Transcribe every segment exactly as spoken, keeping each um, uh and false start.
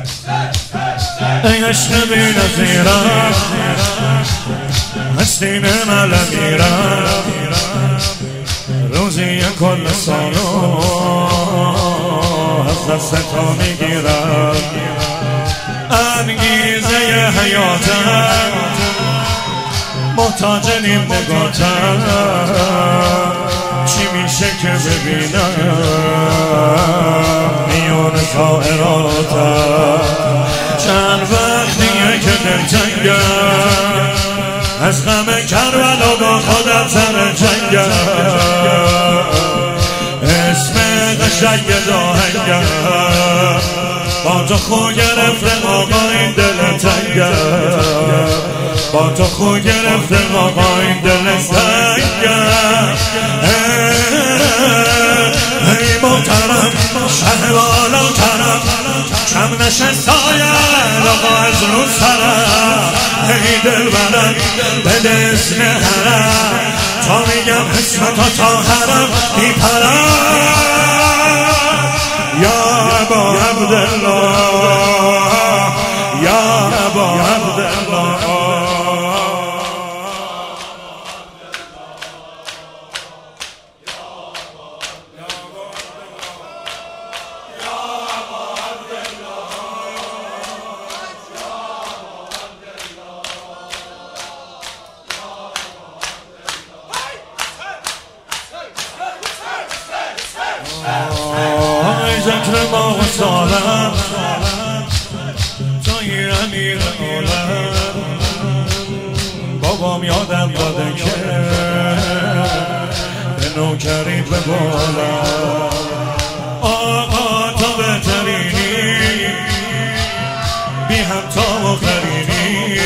ای عشق بی نظیرم هستین من میرم روزی کل سالو از دست تو میگیرم انگیزه حیاتم محتاج نیم نگاتم چی میشه که ببینم میون شاعراتم چند وقتیه که دلتنگم از غم کربلا با خودم سر جنگم اسم قشنگ داهنگم با تو خو گرفته آقا این دل تنگم با تو خو گرفته آقا این دل تنگم ای محترم شه بالا کرم کم نشستای آقا از رو سرم ای دل برم به اسم حرم تا میگم اسم تو تا حرم میپرم یا ابا عبدالله یا ابا عبدالله ذکر ما و سالم جای امیر عالم بابام یادم داده که به نوکری به بالم آقا تو بهترینی بی همتا و قرینی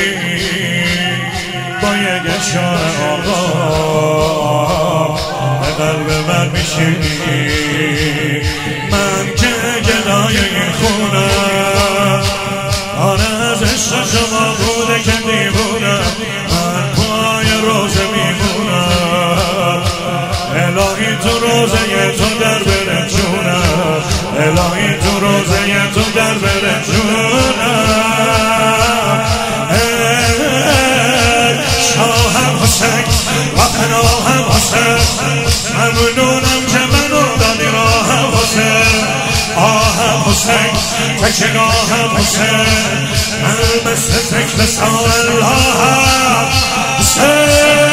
با یک اشاره آقا به قلب من میشینی من که گدای این خونم آره از عشق شما بوده که دیوونم من پای روزه میمونم الهی تو روزه تو در بره جونم الهی تو روزه تو در بره جونم شاهم حسین و پناهم حسین ممنونم که منو دادی راهم حسین آهم حسین تکگاهم حسین من مثل ذکر سال الله حسین